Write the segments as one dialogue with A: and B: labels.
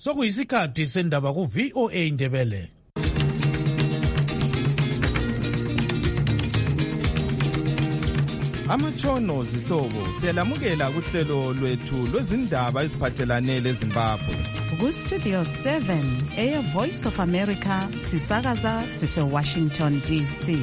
A: Sokuyisikhathi sendaba ku VOA Indebele.
B: Amatshono zihlobo siyalamukela kuhlelo lwethu lwezindaba eziphathelane leZimbabwe.
C: Ku Studio 7 Air Voice of America sisakaza sise Washington DC.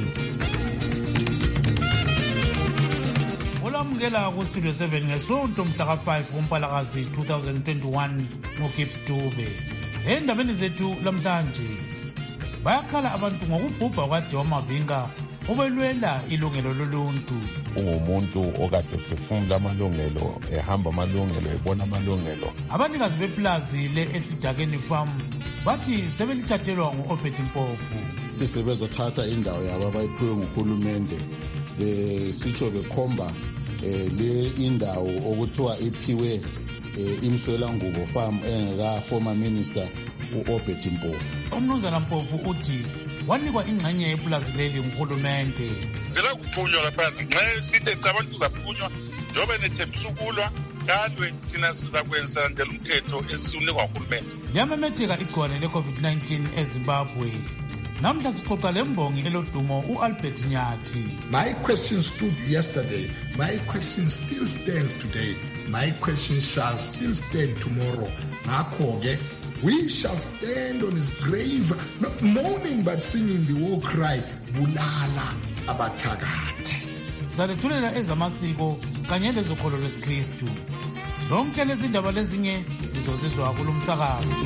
A: Olamukela ku Studio 7 ngesonto mhla ka 5 kuMpalakazi 2021 ngoGibbs Dube. Endabeni zethu lamhlanje bayakhala abantu ngokubhubha kwaDewa Mavinga obelwela ilungelo loluntu.
D: Ungumuntu okade ephefumula amalungelo, ehamba amalungelo, ebona amalungelo.
A: Abanikazi beplazi le-Esidakeni Farm bathi sebelithathelwa ngu-Obed Mpofu.
E: Sebezothatha indawo yabo abayiphiwe nguhulumende besitsho bekhomba le indawo okuthiwa iphiwe Imswelangubo Farm engaka former minister u-Obed Mpofu.
A: Umnumzana Mpofu uthi wanikwa ingxenye yepulazi leli nguhulumende.
F: Zela kuphunywa lapha nxa sithe abantu kuzaphunywa njobe nethembisa ukulwa kalwe thina sizakwenza ndela umthetho esiunikwa nguhulumende.
A: Liyamemetheka igcwane le-COVID-19 eZimbabwe. Namhla sixoxa lembongi elodumo u-Albert Nyathi.
G: My question stood yesterday. My question still stands today. My question shall still stand tomorrow. Ngakho-ke we shall stand on his grave, not mourning but singing the war cry, Bulala abathakathi.
A: Salethulela ezamasiko kanye lezokholo lwesikristu. Zonke lezi ndaba lezinye zizozizwa kulumsakazo.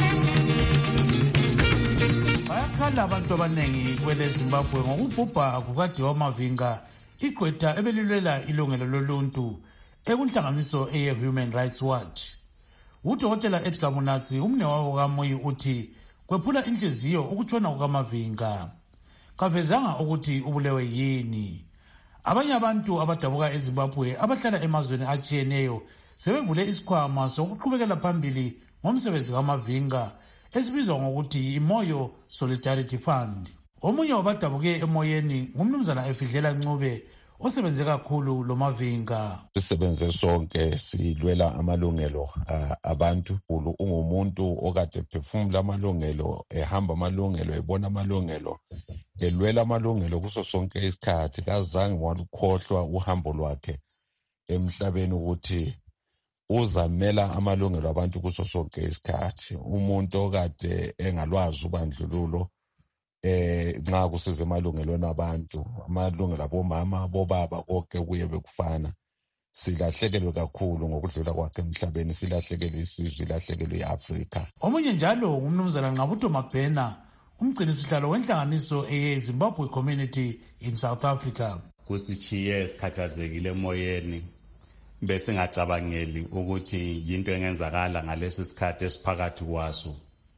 A: Bayakhala abantu abanengi kwele Zimbabwe ngokubhubha kukaDewa Mavinga, igqwetha ebelilwela ilungelo loluntu ekunhlanganiso eye-Human Rights Watch. Udokotela Edgar Munatsi umnewabo kaMoyi uthi kwephula inhliziyo ukutshona kukaMavinga. Kavezanga ukuthi ubulewe yini. Abanye abantu abadabuka eZimbabwe abahlala emazweni atshiyeneyo sebevule isikhwama sokuqhubekela phambili ngomsebenzi kaMavinga esibizwa ngokuthi iMoyo Solidarity Fund. Omunye wabadabuke emoyeni ngumnumzana Efidlela Ncube osebenze kakhulu lo Mavinga.
D: Sisebenze sonke silwela amalungelo abantu. Ungumuntu okade ephefumula amalungelo, ehamba amalungelo, ebona amalungelo, elwela amalungelo kuso sonke isikhathi. Kazange walukhohlwa uhambo lwakhe emhlabeni ukuthi uzamela amalungelo abantu kuso sonke isikhathi. Umuntu okade engalwazi ubandlululo nxa kusiza emalungelweni abantu, amalungelo abomama, abobaba, konke kuye bekufana. Silahlekelwe kakhulu ngokudlula kwakhe emhlabeni, silahlekelwe isizwe, ilahlekelwe iAfrika.
A: Omunye njalo ngumnumzana Nqabuto Mabhena, umgcinisihlalo wenhlanganiso eye-Zimbabwe Community in South Africa.
H: Kusitshiye sikhathazekile emoyeni, bese ngacabangeli ukuthi yinto engenzakala ngalesi sikhathi esiphakathi kwaso,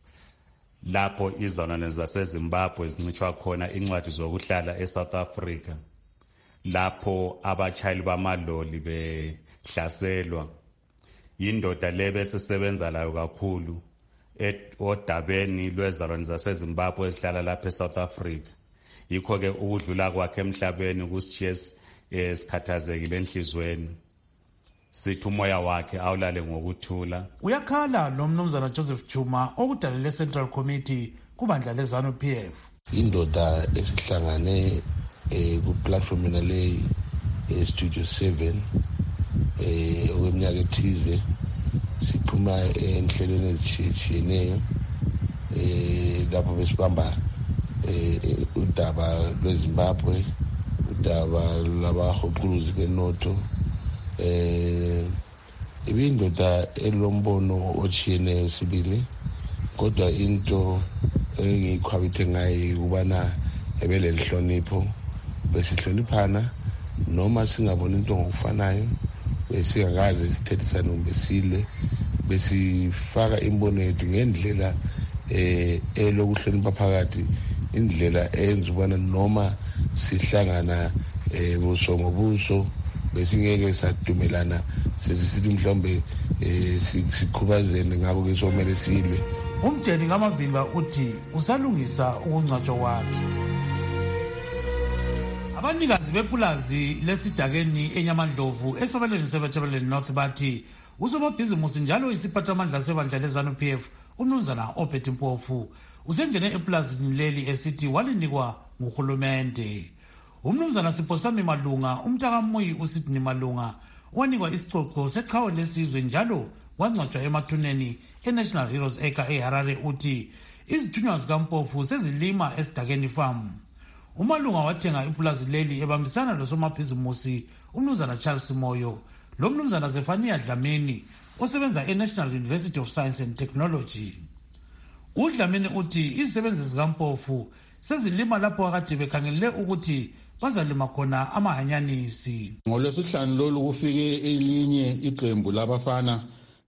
H: lapho izona zaseZimbabwe zincitshwa khona incwadi zokuhlala eSouth Africa, lapho abachayeli bamaloli behlaselwa. Yindoda le besesebenza layo kakhulu odabeni lwezalwane zaseZimbabwe ezihlala lapha eSouth Africa. Yikho-ke ukudlula kwakhe emhlabeni kusitshiye sikhathazekile enhlizweni. Sithi umoya wakhe awulale ngokuthula.
A: Uyakhala lo mnumzana Joseph Chuma okudalele Central Committee kubandla leZANU-PF.
E: Indoda esihlangane ku-platform nale Studio 7 okweminyaka ethize, siphuma enhlelweni ezitshiyeneyo lapho besibamba udaba lweZimbabwe, udaba lwabahuquluzi benotho, ibindoda elombono otshiyeneyo sibili, kodwa into engiyikhwabithe ngayo ukubana ebelelihlonipho, besihloniphana noma singabona into ngokufanayo, besingakaze sithethisane besilwe, besifaka imbono yethu ngendlela elokuhlonipha phakathi, indlela eyenza ubana noma sihlangana buso ngobuso besingeke sadumelana sesithi mhlawumbe siqhubazene, ngakho ke somele silwe.
A: Umdeni kaMavinga uthi usalungisa ukungcwatshwa kwakhe. Abanikazi bepulazi lesidakeni eNyamandlovu esabelweni seBatshabeleni North bathi usomabhizimusi njalo isiphathamandla sebandla leZANU-PF umnumzana Obert Mpofu usengene epulazini leli esithi walinikwa nguhulumende. Umnumzana Siphosami Malunga, umntakaMuyi uSidney Malunga, wanikwa isicoco seqhawe lesizwe njalo wangcwatshwa emathuneni eNational Heroes Acre eHarare uthi izithunywa zikaMpofu sezilima esidakeni farm. Umalunga wathenga ipulazi leli ebambisana losomabhizimusi umnumzana Charles Moyo lo mnumzana Zefania Dlamini osebenza eNational University of Science and Technology. uDlamini uthi izisebenzi zikaMpofu sezilima lapho akade bekhangelele ukuthi bazalima khona amahanyanisi.
I: NgoLwesihlanu lolu kufike elinye iqembu labafana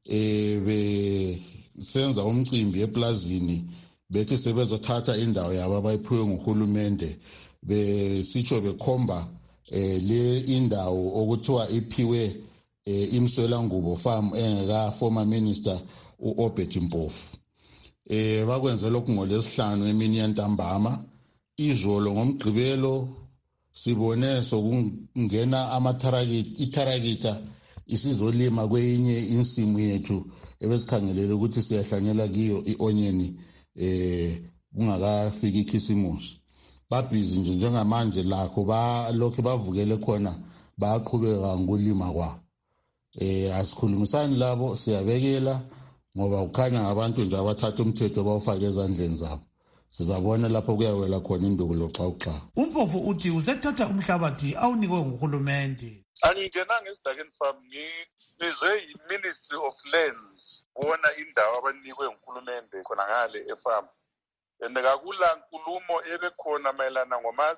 I: besenza umcimbi eplazini bethi sebezothatha indawo yabo abayiphiwe nguhulumende besitsho bekhomba le indawo okuthiwa iphiwe imswelangubo farm engeka former minister uObert Mpofu. Bakwenze lokhu ngoLwesihlanu emini yantambama. Izolo ngomgqibelo sibone sokungena itharakita isizolima kwenye insimu yethu ebesikhangelele ukuthi siyahlanyela kiyo ionyeni kungakafika ikhisimusi. Babhizi nje njengamanje lakho balokho bavukele khona bayaqhubeka ngokulima kwabo. Asikhulumisani labo siyabekela ngoba ukhanya abantu nje abathatha umthetho bawufaka ezandleni zabo. Sizabona lapho kuyawela khona induku loxawuxa.
A: Umpofu uthi usethatha umhlabathi awunikwe nguhulumende.
F: Angingenanga esidakeni farm ngizwe yi-Ministry of Lands bona indawo abanikwe nguhulumende khona ngale efarm. Kakula nkulumo ebekhona mayelana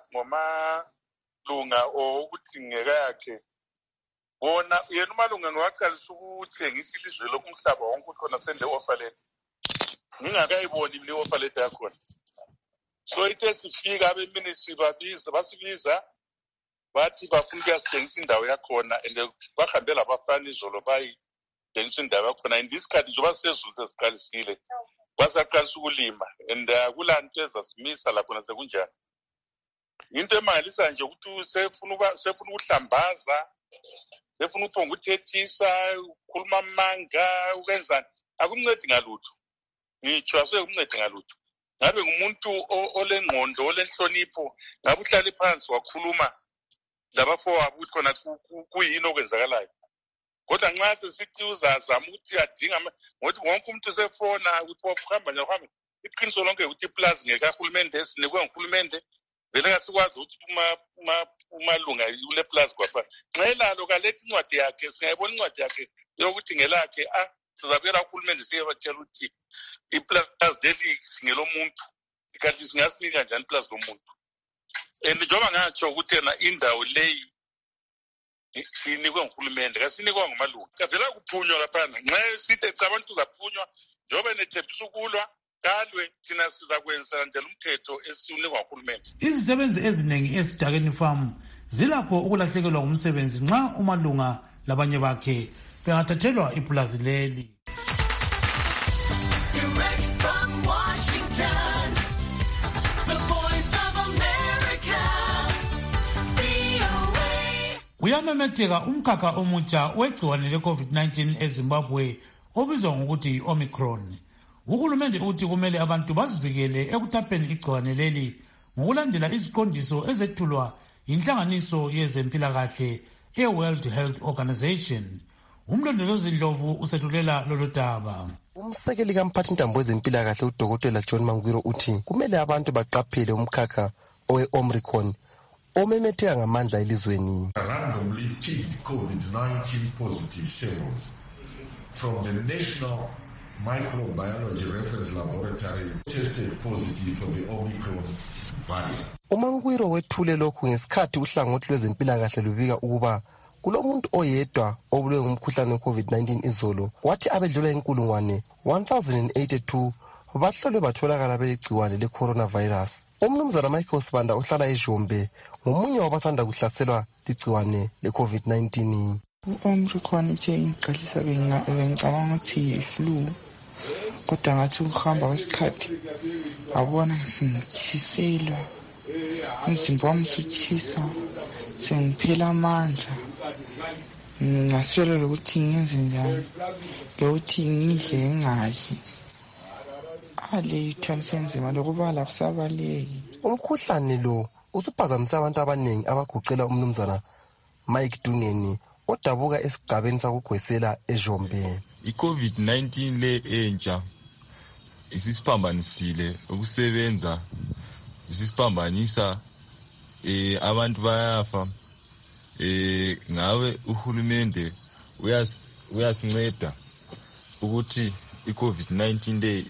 F: ngomalunga okuthi ngeke yakhe. Bona yena umalunga ngwaqalisa ukuthengisa ilizwe lokumhlaba wonke khona sende offer letter. Ngingakayiboni le offer letter yakhona. So ithe sifika abeministry basibiza bathi bafuna ukuyasithengisa indawo yakhona and bahambela abafana izolo bayithengisa indawo yakhona. In this case njengoba sezulu sesiqalisile basaqalisa ukulima and kulanto ezasimisa lapho nasekunjani. Into emangalisa nje ukuthi sefuna ukuhlambaza, sefuna uphonga ukuthethisa, ukukhuluma amanga, ukwenzani. Akumncedi ngalutho. Ngitsho asekumncedi ngalutho. Ngabe ngumuntu olengqondo olenhlonipho ngabe uhlale phansi wakhuluma labafowabo ukuthi khona kuyini okwenzakalayo. Kodwa nxa sesithi uzazama ukuthi adinga ngokuthi wonke umuntu usefona ukuthi wahamba nje uhambe iqiniso lonke ukuthi iplazi ngekahulumende esinikwe nguhulumende vele kasikwazi ukuthi umalunga ule plazi kwapha. Nxa elalo kaletha incwadi yakhe singayibona incwadi yakhe yokuthi ngelakhe sizabuyela kuhulumende siyebatshela ukuthi iplazi leli singelomuntu kanti singasinika njani iplazi lomuntu. And njengoba ngatsho ukuthi yena indawo leyi sinikwe nguhulumende kasinikwa ngumalunga. Kavela kuphunywa laphana nxa sithi abantu uzaphunywa njengoba nethembisa ukulwa kalwe thina sizakwenza njalo umthetho esiunikwa nguhulumende.
A: Izisebenzi eziningi esidakeni farm zilapho ukulahlekelwa ngumsebenzi nxa umalunga labanye bakhe bengathathelwa ipulazi leli. Uyamemetheka umkhakha omutsha wegciwane le-COVID-19 eZimbabwe obizwa ngokuthi Omicron. Uhulumende uthi kumele abantu bazivikele ekuthapheni igciwane leli ngokulandela iziqondiso ezethulwa yinhlanganiso yezempilakahle e-World Health Organization. Umlondolozi Ndlovu usethulela lolu daba.
J: Umsekeli kamphathintambo wezempilakahle uDokotela John Mangwiro uthi kumele abantu baqaphele umkhakha owe-Omicron omemetheka ngamandla elizweni.
K: Randomly picked COVID-19 positive samples from the National Microbiology Reference Laboratory tested positive for the Omicron variant.
J: uMangwiro wethule lokhu ngesikhathi uhlangothi lwezempilakahle lubika ukuba kulomuntu oyedwa obulwe ngumkhuhlane we-COVID-19 izolo kwathi abedlula inkulungwane 1082 bahlolwe batholakala belegciwane le-coronavirus. Umnumzana Michael Sibanda ohlala eJombe ngomunye wabasanda kuhlaselwa ligciwane le-COVID-19.
L: U-Omicron itshe ingiqalisa bengicabanga ukuthi yi-flu kodwa ngathi ukuhamba kwesikhathi ngabona sengitshiselwa umzimba wami usutshisa sengiphela amandla ngaswela lokuthi ngenze njani lokuthi ngidle ngingadli imali ithwalise nzima lokubala akusabaleki.
J: Umkhuhlane lo usuphazamise abantu abaningi abaguqela umnumzana Mike Dungeni odabuka esigabeni sakugwesela eJombe.
M: I-COVID-19 le entsha isisiphambanisile ukusebenza, isisiphambanisa, abantu bayafa. Ngawe uhulumende uyasinceda ukuthi i-COVID-19 le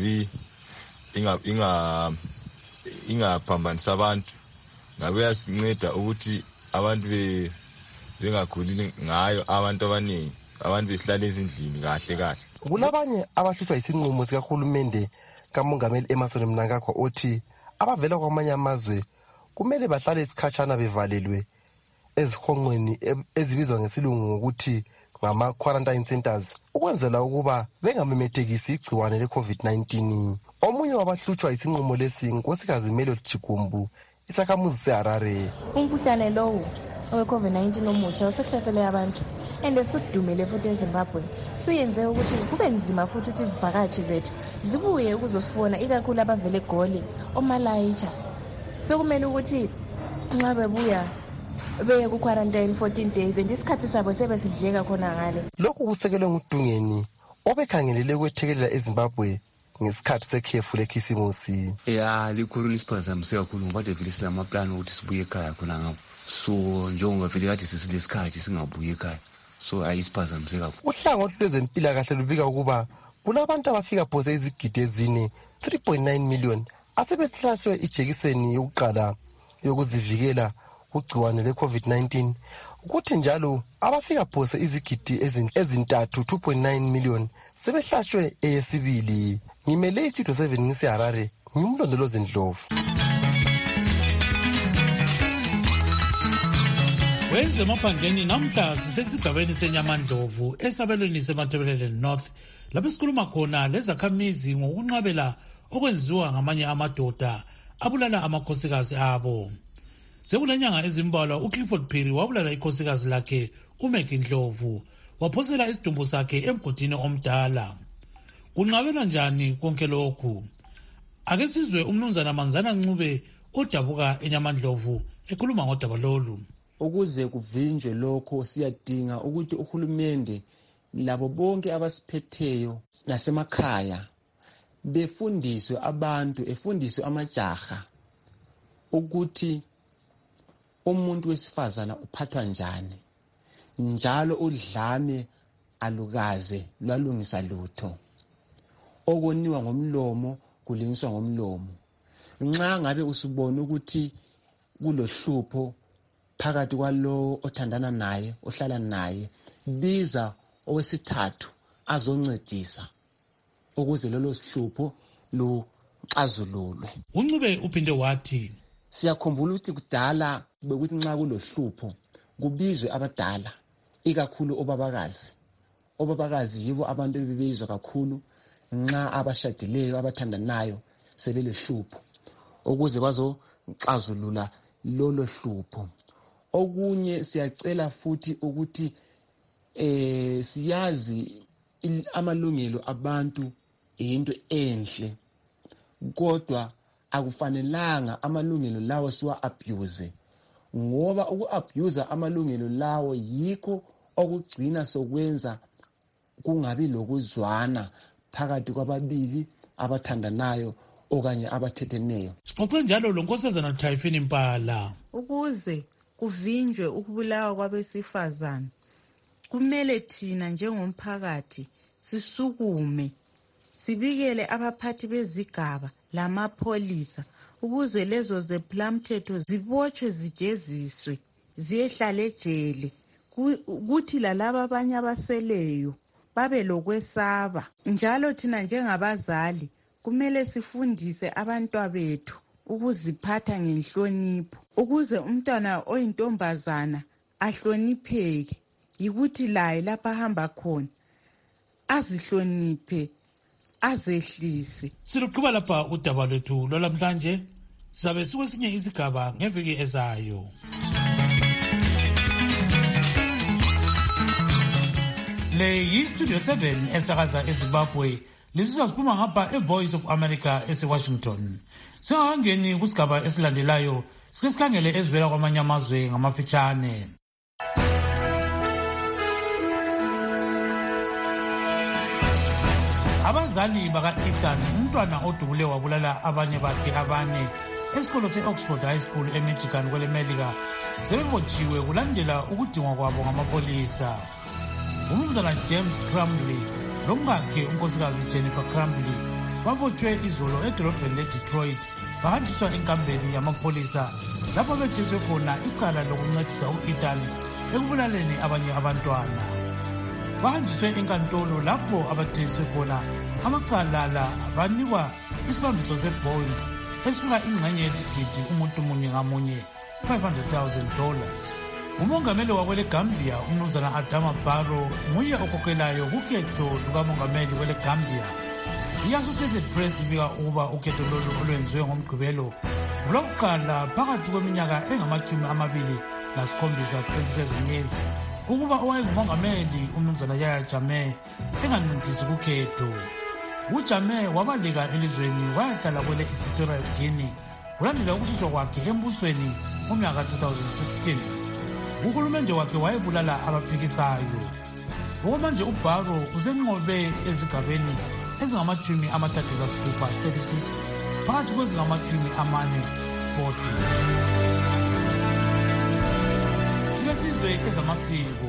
M: ingaphambanisa abantu. Ngabe uyasinceda ukuthi abantu bengaguli ngayo, abantu abaningi, abantu behlala ezindlini kahle.
J: Kulabanye abahlutshwa isinqumo sikahulumende kamongameli Emmerson Mnangagwa othi abavela kwamanye amazwe kumele bahlale isikhatshana bevalelwe ezihonqweni ezibizwa ngesilungu ngokuthi ngama-quarantine centers ukwenzela ukuba bengamemethekisi igciwane le-COVID-19. Omunye wabahlutshwa isinqumo lesi ngunkosikazi Melody Chigumbu, isakhamuzi seHarare.
N: Umkhuhlane lowo owe-COVID-19 omutsha usehlasele abantu and sudumele futhi eZimbabwe. Suyenze ukuthi kube nzima futhi ukuthi izivakatshi zethu zibuye ukuzosibona, ikakhulu abavele eGoli, oMalaitsha. Sekumele ukuthi nxa bebuya beye ku-quarantine 14 days and isikhathi sabo sebesidleka khona ngale.
J: Lokhu kusekelwe nguDungeni obekhangelele ukwethekelela eZimbabwe ngesikhathi sekhefu lekhisimusi.
O: Likhulu lisiphazamise kakhulu ngoba vele sinamaplani ukuthi sibuye ekhaya khona ngapho. So njengoba vele kade sesilesikhathi singabuye ekhaya, so ayisiphazamise kakhulu.
J: Uhlangothi lwezempilakahle lubika ukuba kulabantu abafika phose izigidi ezine 3.9 million asebehlaswe ijekiseni yokuqala yokuzivikela kugciwane le-COVID-19, ukuthi njalo abafika phose izigidi ezintathu 2.9 million sebehlatshwe eyesibili. Ngimele iStudio 7 ngiseHarare, ngimlondolozi Ndlovu.
A: Wenze emaphandleni namhla sisesigabeni seNyamandlovu esabelweni seMatabeleland North, lapho sikhuluma khona lezakhamizi ngokunqabela okwenziwa ngamanye amadoda abulala amakhosikazi abo. Sekulenyanga ezimbalwa uClifford Phiri wabulala ikhosikazi lakhe uMaggie Ndlovu, waphosela isidumbu sakhe emgodini omdala. Kunqabela njani konke lokhu? Ake sizwe umnumzana Manzana Ncube odabuka eNyamandlovu ekhuluma ngodaba lolu.
P: Ukuze kuvinjwe lokho siyadinga ukuthi uhulumende labo bonke abasiphetheyo nasemakhaya befundiswe abantu, efundiswe amajaha ukuthi umuntu wesifazana uphathwa njani, njalo udlame alukaze lwalungisa lutho, okoniwa ngomlomo kulingiswa ngomlomo. Nxa ngabe usubona ukuthi kulohlupho phakathi kwalo othandana naye, ohlala naye, biza owesithathu azoncedisa ukuze lolo sihlupho luxazululwe.
A: Uncube uphinde wathi
P: siyakhumbula ukuthi kudala bekuthi nxa kulohlupho kubizwe abadala, ikakhulu obabakazi. Obabakazi yibo abantu ebebizwa kakhulu nxa abashadileyo abathandanayo sebelohlupho ukuze bazoxazulula lolo hlupho. Okunye siyacela futhi ukuthi siyazi amalungelo abantu into enhle, kodwa akufanelanga amalungelo lawo siwa abuse, ngoba uku-abuse amalungelo lawo yikho okugcina sokwenza kungabi lokuzwana phakathi kwababili abathandanayo okanye abathetheneyo.
A: Xoxe njalo lo Nkosazana Typhine Mpala.
Q: Ukuze kuvinjwe ukubulawa kwabesifazane, kumele thina njengomphakathi sisukume sibikele abaphathi bezigaba lamapholisa ukuze lezo zephlamthetho zibotshwe, zijeziswe, ziyehlala ejele, kuthi lalaba abanye abaseleyo babe lokwesaba. Njalo thina njengabazali kumele sifundise abantwana bethu ukuziphatha ngenhlonipho, ukuze umntwana oyintombazana ahlonipheke, yikuthi laye lapha ahamba khona azihloniphe, azehlise.
A: Siluqhuba lapha udaba lwethu lwalamhlanje, sizabe sikwesinye isigaba ngeviki ezayo. Le yiStudio 7 esakaza eZimbabwe, lisizwa siphuma ngapha eVoice of America eseWashington. Singakangeni kusigaba esilandelayo sike sikhangele ezivela kwamanye amazwe ngamafitshane. Abazali baka-Ethan, umntwana odubule wabulala abanye bakhe abane esikolo se-Oxford High School eMichigan kwele Melika, sebebotshiwe kulandela ukudingwa kwabo ngamapholisa. Umnumzana James Crumbley lomkakhe unkosikazi Jennifer Crumbley babotshwe izolo edolobheni leDetroit, bahanjiswa enkambeni yamapholisa lapho bejezwe khona icala lokuncedisa u-Ethan ekubulaleni abanye abantwana. Bahanjiswe enkantolo lapho abathenjiswe khona amacala la banikwa isibambiso sebond esifika ingxenye yesigidi umuntu munye ngamunye $500,000. Umongameli wakwele Gambia umnumzana Adama Barrow nguye okhokhelayo kukhetho lukamongameli kwele Gambia. I-Associated Press ibika ukuba ukhetho lolu olwenziwe ngomgqibelo lokuqala phakathi kweminyaka engama-27 27 years ukuba owayengumongameli umnumzana Yahya Jammeh engancintisi kukhetho. UJammeh wabaleka elizweni wayahlala kwele Equatorial Guinea kulandela ukususwa kwakhe embusweni ngomnyaka 2016. Uhulumende wakhe wayebulala abaphikisayo. Okwamanje uBarrow usenqobe ezigabeni ezingama-36 phakathi kwezingama-40. Sike sizwe ezamasiko.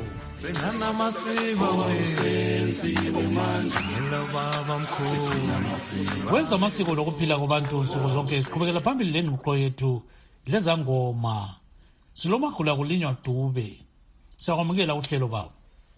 A: Kwezamasiko lokuphila kwabantu nsuku zonke siqhubekela phambili lengxoxo yethu lezangoma. Silomagula kulinywa Dube. Siyakwamukela uhlelo bawo.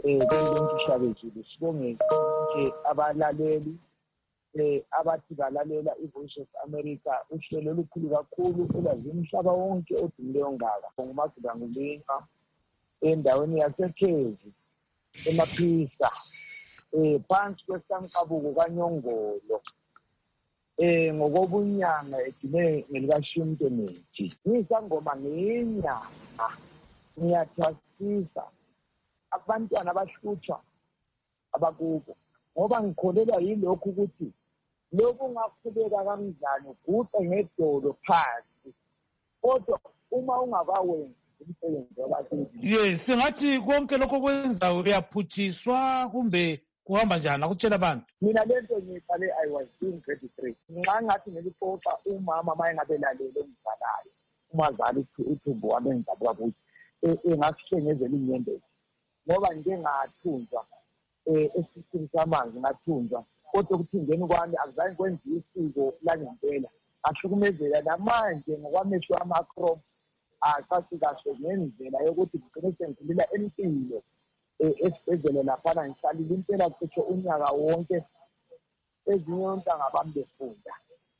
R: Sibonge nje abalaleli abathi balalela iVoice of America, uhlelo olukhulu kakhulu olwazi umhlaba wonke odumileyo ngaka. Ngumagula ngulinywa endaweni yaseKhezi eMaphisa phansi kwesankabuko kaNyongolo ngokobunyanga edine ngelikashimte nethi. Ngisangoma ngenyanga ngiyathwasisa abantwana abahlutshwa abakubo ngoba ngikholelwa yilokhu ukuthi lokhu ungaqhubeka kanjani uguqe ngedolo phansi kodwa uma ungakawenzi umsebenzi wabasebenzi.
A: Yes, singathi konke lokho kwenza uyaphutshiswa kumbe kuhamba njani akutshela abantu.
R: Mina lento ngiqale I was doing grade 3 nxa ngathi ngiliphoxa umama mayengabelalele umzalayo umazali uThumbu wami engidabuka kuthi engasihlengezela inyembezi ngoba ngike ngathunjwa esisitini samanzi ngathunjwa kodwa ukuthunjweni kwami akuzange kwenziwe isiko langempela ahlukumezela namanje ngokwamehlo amakrom acaci kahle ngendlela yokuthi ngigcine sengidlula empilo esibhedlela laphana ngihlalile impela cishe unyaka wonke ezinye ontanga bami befunda.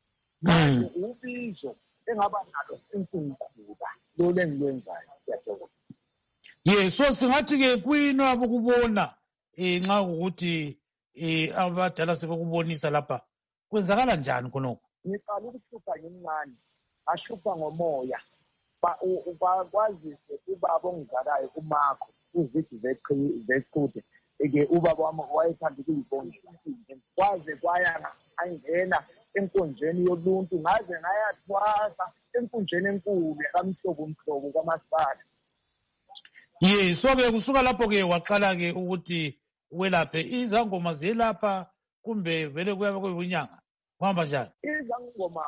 R: Ubizo engaba nalo inkungukuba lole engilwenzayo siyathokoza.
A: Yes, so singathi-ke kuyini abukubona nxa ukuthi abadala sebekubonisa lapha kwenzakala njani khonokho?
R: Ngiqala ukuhlupha ngimncane ahlupha ngomoya bakwazise ubaba ongizalayo kumakho uzidzi zeqhude ubaba wami wayethanda ukuyibona kwaze kwaya angena enkonjeni yoluntu ngaze ngayathwasa enkonjeni enkulu yakamhlobo kamasipala.
A: Yes, so-ke kusuka lapho-ke waqala-ke ukuthi welaphe izangoma ziyelapha kumbe vele kuyabe kuyinyanga kuhamba njani?
R: Izangoma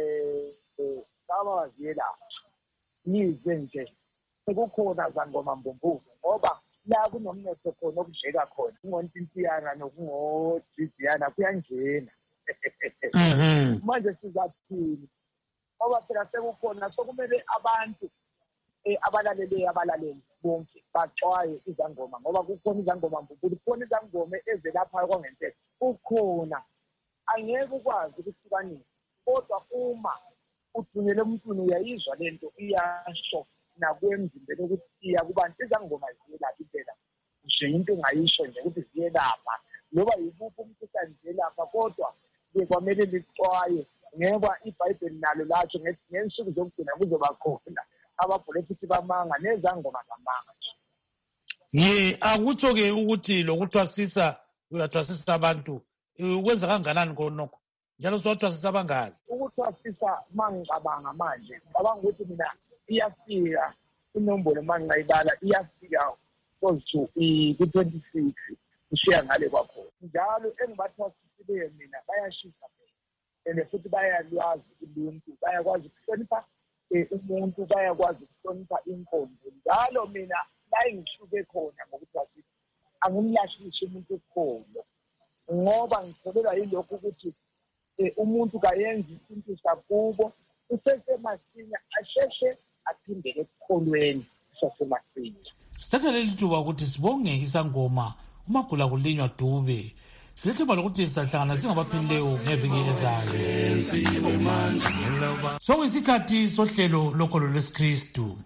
R: kaba ziyelapha yize nje sekukhona zangoma mbumbuzo ngoba la kunomnotho khona okudleka khona kungontintiyana nokungojidiyana kuyanjena. Manje sizathini ngoba phela sekukhona sokumele abantu abalaleli bonke baxwaye izangoma ngoba kukhona izangoma mbumbuzo kukhona izangoma ezelaphayo kwangempela kukhona angeke ukwazi ukuhlukanisa kodwa uma uthunyele umuntu uyayizwa lento iyasho nakwemzimbeni ukuthi iya kubantu izangoma ziyelapha impela nje into engayisho nje ukuthi ziyelapha noba yikuphi umkhuhlane ziyelapha kodwa kwamele lixwaye ngoba iBhayibheli nalo latsho ngensuku zokugcina kuzoba khona abaprofethi bamanga nezangoma zamanga nje.
A: Akutsho-ke ukuthi lokuthwasisa uyathwasisa abantu ukwenza kanganani konokho njalo siwathwasisa abangaki?
R: Ukuthwasisa mangicabanga manje ngicabanga ukuthi mina iyafika inombolo mangingayibala iyafika close to ku-26 kushiya ngale kwakhona. Njalo engibathwasisileyo mina bayashisa and futhi bayalwazi uluntu, bayakwazi ukuhlonipha umuntu, bayakwazi ukuhlonipha inkonzo. Njalo mina la engihluke khona ngokuthi angimlahlisi umuntu ukukhona, ngoba ngikholelwa yilokho ukuthi umuntu kayenza isintu sakubo usesemasinya asheshe aphindele ekukholweni sasemasinya.
A: Sithatha leli thuba ukuthi sibonge isangoma uMagula kulinywa Dube. Silethemba lokuthi sizahlangana singabaphilileyo ngeviki ezayo. Sokuyisikhathi sohlelo lokholo lwesikristu.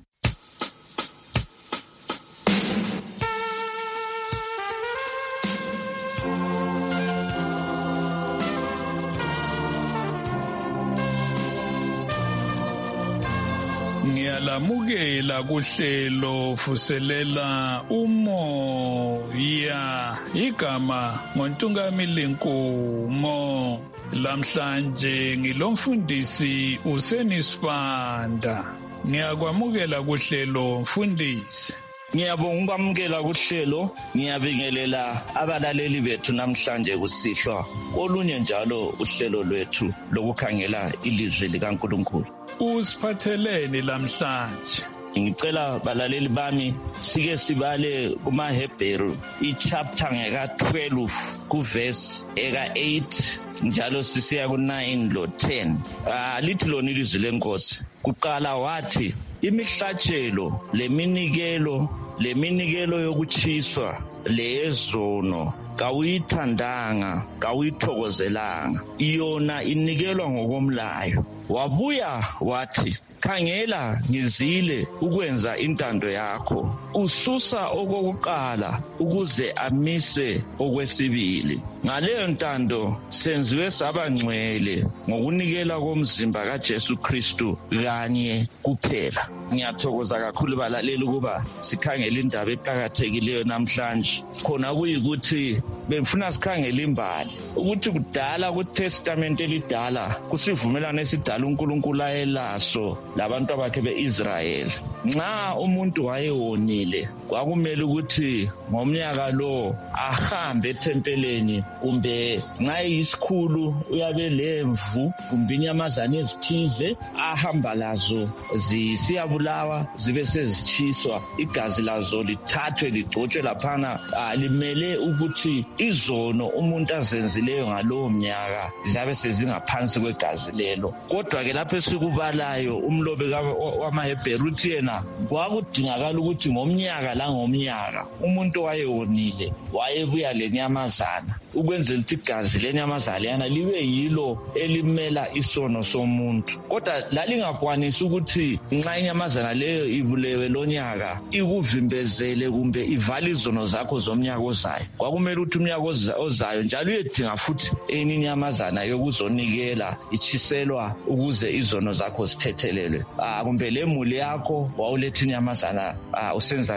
S: Ngiyalamukela kuhlelo Vuselela Umoya, igama ngoNtungamili Nkumo. Lamhlanje ngilomfundisi uSenisibanda. Ngiyakwamukela kuhlelo mfundisi.
T: Ngiyabonga ukwamukela kuhlelo, ngiyabingelela abalaleli bethu namhlanje kusihlwa olunye njalo uhlelo lwethu lokukhangela ilizwi likaNkulunkulu.
S: Usiphatheleni lamhlanje?
T: Ngicela balaleli bami sike sibale kumaHebheru ichapter ngeka 12 kuverse eka 8 njalo sisiya ku9 lo 10. Lithi lona ilizwi lenkosi. Kuqala wathi imihlatshelo leminikelo yokuchiswa leyezono kawuyithandanga kawuyithokozelanga, iyona inikelwa ngokomlayo. Wabuya wathi khangela ngizile ukwenza intando yakho, ususa okokuqala ukuze amise okwesibili. Ngaleyo ntando senziwe sabangcwele ngokunikela komzimba kaJesu Kristu kanye kuphela. Ngiyathokoza kakhulu balaleli ukuba sikhangela indaba eqhakathekileyo namhlanje. Khona kuyikuthi bemfuna sikhangela imbali ukuthi kudala kuTestament elidala kusivumelano esidala uNkulunkulu ayelaso labantu abakhe beIsrayeli. Nxa umuntu wayewonile kwakumele ukuthi ngomnyaka lo ahambe ethempeleni, kumbe nxa yisikhulu uyabe lemvu kumbe inyamazana ezithize ahamba lazo zisiyabulawa zibe sezichiswa, igazi lazo lithathwe ligcotshwe laphana. Limele ukuthi izono umuntu azenzileyo ngalowo mnyaka ziyabe sezingaphansi kwegazi lelo. Kodwa ke lapho esikubalayo umlobi wamaHebheru uthi yena kwakudingakala ukuthi ngomnyaka langomnyaka umuntu wayewonile wayebuya lenyamazana ukwenzela ukuthi igazi lenyamazana leyana libe yilo elimela isono somuntu. Kodwa lalingakwanisi ukuthi nxa inyamazana leyo ibulewe lonyaka ikuvimbezele kumbe ivale izono zakho zomnyaka ozayo. Kwakumele ukuthi umnyaka ozayo njalo uyedinga futhi enye inyamazana yokuzonikela ichiselwa ukuze izono zakho zithethelelwe. Kumbe lemuli yakho wawuletha inyamazana usenza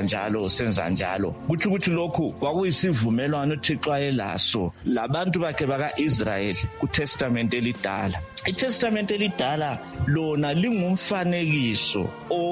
T: njalo. Kuthi ukuthi lokhu kwakuyisivumelwano uThixo ayelaso labantu bakhe baka-Israyeli kuTestament elidala. ITestament elidala lona lingumfanekiso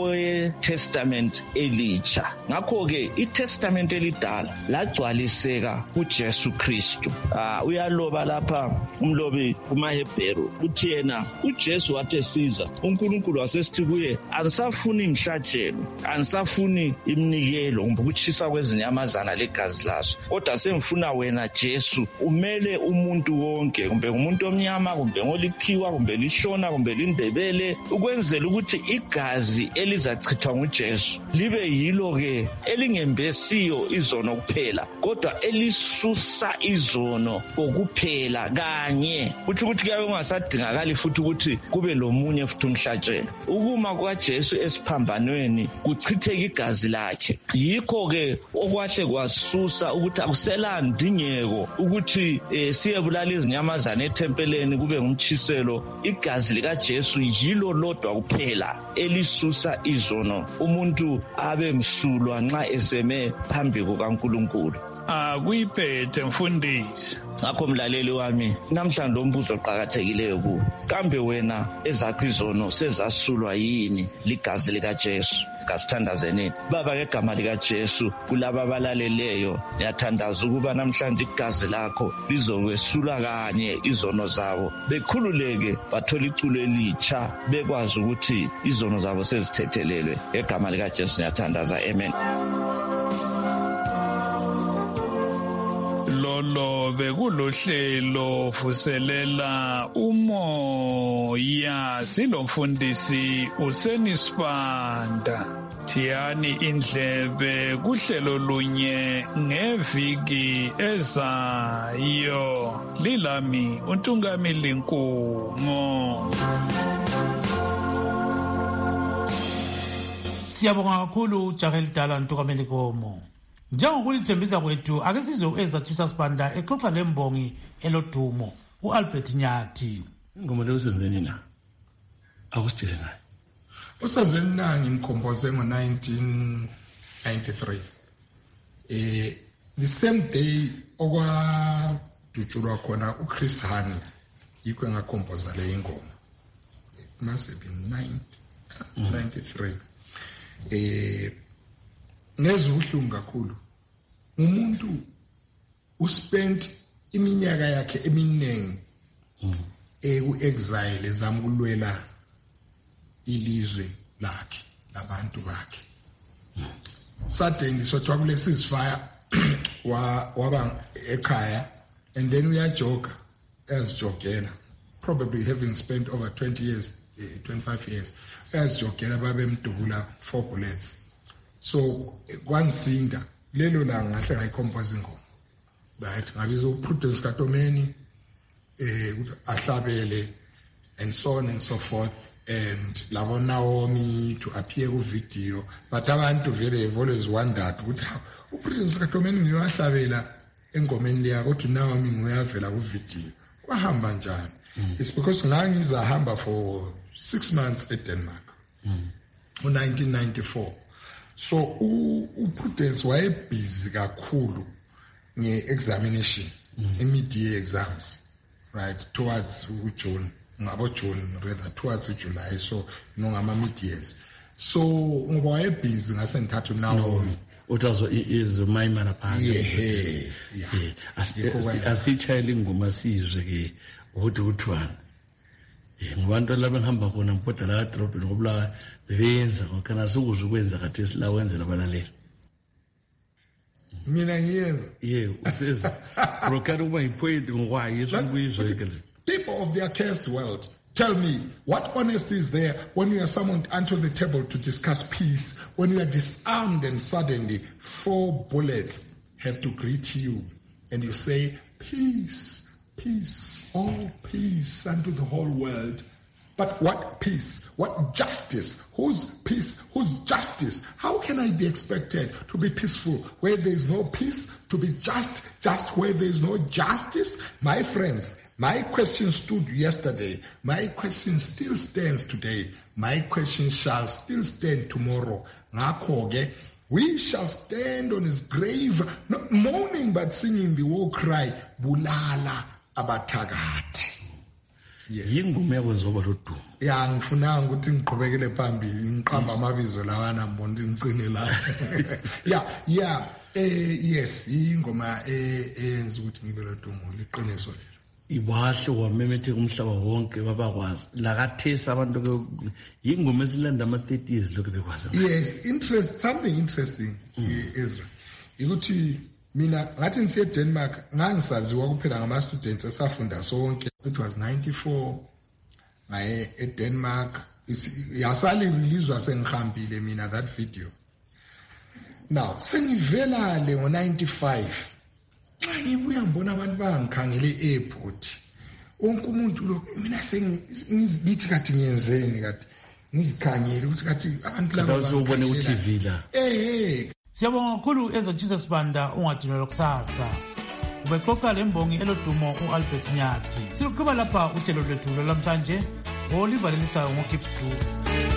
T: oweTestament elitsha. Ngakho-ke iTestament elidala lagcwaliseka kuJesu Kristu. Uyaloba lapha umlobi kumaHebheru uthi yena uJesu wathi esiza uNkulunkulu wasesithi kuye, anisafuni imhlatshelo, anisafuni iminikelo kumbe ukutshisa kwezinyamazana legazi lazo, kodwa sengifuna wena Jesu umele umuntu wonke, kumbe umuntu omnyama kumbe ngolikhiwa kumbe lishona kumbe lindebele, ukwenzela ukuthi igazi elizachithwa nguJesu libe yilo-ke elingembesiyo izono kuphela, kodwa elisusa izono kokuphela kanye. Kuthi ukuthi kuyabe kungasadingakali futhi ukuthi kube lomunye futhi umhlatshelo. Ukuma kukaJesu esiphambanweni kuchitheka igazi lakhe. Yikho-ke okwahle kwasusa ukuthi akuselandingeko ukuthi siyebulala izinyamazana ethempeleni kube ngumtshiselo. Igazi likaJesu yilo lodwa kuphela elisusa izono, umuntu abe msulwa nxa eseme phambi kukaNkulunkulu.
S: akuyiphethe mfundisi.
T: Ngakho mlaleli wami, namhlanje umbuzo oqhakathekileyo ku kambe wena ezakho izono sezasulwa yini ligazi lika Jesu? Kasithandazeni baba ngegama lika Jesu kulaba abalaleleyo, ngiyathandaza ukuba namhlanje igazi lakho lizokwesula kanye izono zabo, bekhululeke bathola iculo elitsha, bekwazi ukuthi izono zabo sezithethelelwe. Ngegama lika Jesu ngiyathandaza, amen.
S: Lolo bekulohlelo vuselela umoya, silomfundisi uSenisibanda. Thiyani indlebe kuhlelo lunye ngeviki ezayo. Lilami uNtungamili Nkumo.
A: Siyabonga kakhulu Jahel Dala Ntungamili Nkumo. Njengokulithembisa kwethu, ake sizwe ezathisa Sibanda exoxa lembongi elodumo uAlbert Nyathi.
U: Ingoma le usenzeni na? Akusitshele nayo.
G: Usenzeni na ngimkhompoze ngo1993. The same day okwadutshulwa khona uChris Hani yikho ngakhompoza le ingoma. It must have been 93. Ngezwe uhlungu kakhulu. Umuntu uspent iminyaka yakhe eminingi ku-exile ezama ukulwela ilizwe lakhe labantu bakhe. Suddenly sothwa kule ceasefire waba ekhaya, and then uyajoga ezijogela, probably having spent over 20 years 25 years ezijogela babemdubula 4 bullets. So kwansinda lelo la ngahle ngayicompose ingoma, right? Ngabiza uPrudence Katomeni ahlabele and so on and so forth, and labo Naomi to appear ku video, but abantu vele have always wondered ukuthi uPrudence Katomeni ngiyahlabela engomeni leya kodwa Naomi ngiyavela ku video kwahamba njani. It's because ngangizahamba for 6 months eDenmark in 1994. So uPrudence wayebhizi kakhulu nge-examination, mid-year exams, right, towards June, towards July, so ngama mid-years. So ngoba wayebhizi ngase ngithatha Naomi.
U: Uthazo is mayimana phansi. Yeah. Asitshayela ingoma sizwe ke ukuthi uthwana. Ngobantu laba ngihamba khona ngibhoda la edrobheni ngobula benza ngokana sikuze ukwenza kade silawenzela abalaleli.
G: Mina ngiyenza.
U: Useza. Brokana uba ipoint ngwayi esukuyizwe ke.
G: People of the accursed world, tell me, what honesty is there when you are summoned onto the table to discuss peace, when you are disarmed and suddenly 4 bullets have to greet you and you say, peace. Peace, all peace unto the whole world. But what peace? What justice? Whose peace? Whose justice? How can I be expected to be peaceful where there is no peace? To be just where there is no justice? My friends, my question stood yesterday. My question still stands today. My question shall still stand tomorrow. Ngakho-ke, we shall stand on his grave, not mourning but singing the war cry, Bulala abathakathi.
U: Yingoma yakwenzoba lodumo.
G: Ya ngifuna ukuthi ngiqhubekele phambili ngiqhamba amabizo lawana mbonde ngicine la. Yes, ingoma eyenza ukuthi ngibe lodumo liqiniso lelo.
U: Ibahle wamemetheka umhlaba wonke babakwazi lakathesa abantu yingoma esilanda ama 30 years lokho bekwazi.
G: Yes, something interesting Israel. Ukuthi mina ngathi ngisiye eDenmark ngangisaziwa kuphela ngama students esafunda sonke. It was 94 ngaye eDenmark yasali release sengihambile mina that video. Now sengivela le ngo95 xa ngibuya ngibona abantu bangikhangele airport wonke umuntu lo mina sengizithi kathi ngiyenzeni kathi ngizikhangele ukuthi kathi abantu laba
U: bazobona ku TV la.
A: Siyabonga kakhulu ezathisa Sibanda ungadinelwa kusasa. Ubexoxa lembongi elodumo uAlbert Nyathi. Siluqhuba lapha uhlelo lwethu lwamhlanje olivalelisayo ngoKips 2.